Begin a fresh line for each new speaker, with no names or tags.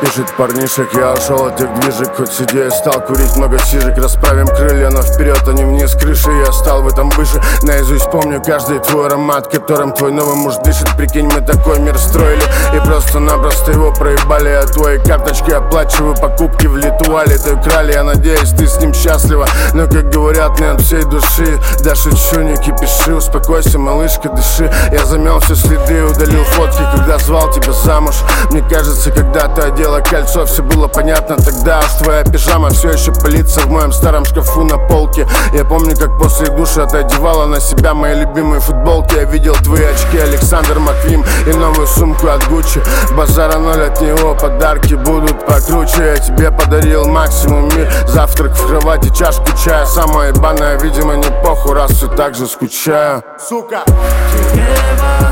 пишет парнишек. Я ушел от их движек, хоть сидя и стал курить много сижек. Расправим крылья, но вперед, а не вниз крыши. Я стал в этом выше, наизусть помню каждый твой аромат, которым твой новый муж дышит. Прикинь, мы такой мир строили и просто-напросто его проебали. А твои карточки оплачиваю, покупки в Литуале ты украли. Я надеюсь, ты с ним счастлива, но, как говорят, не от всей души. Да шучу, не кипиши, успокойся, малышка, дыши. Я замел все следы, удалил фотки, когда звал тебя замуж. Мне кажется, когда ты одела кольцо, все было понятно тогда. Уж твоя пижама все еще пылится в моем старом шкафу на полке. Я помню, как после душа ты одевала на себя мои любимые футболки. Я видел твои очки Александр Маквин и новую сумку от Гуччи. Базара ноль от него, подарки будут покруче. Я тебе подарил максимум мир, завтрак в кровати, чашку чая. Самая ебаная, видимо, не похуй, раз все так же скучаю. Сука!
Небо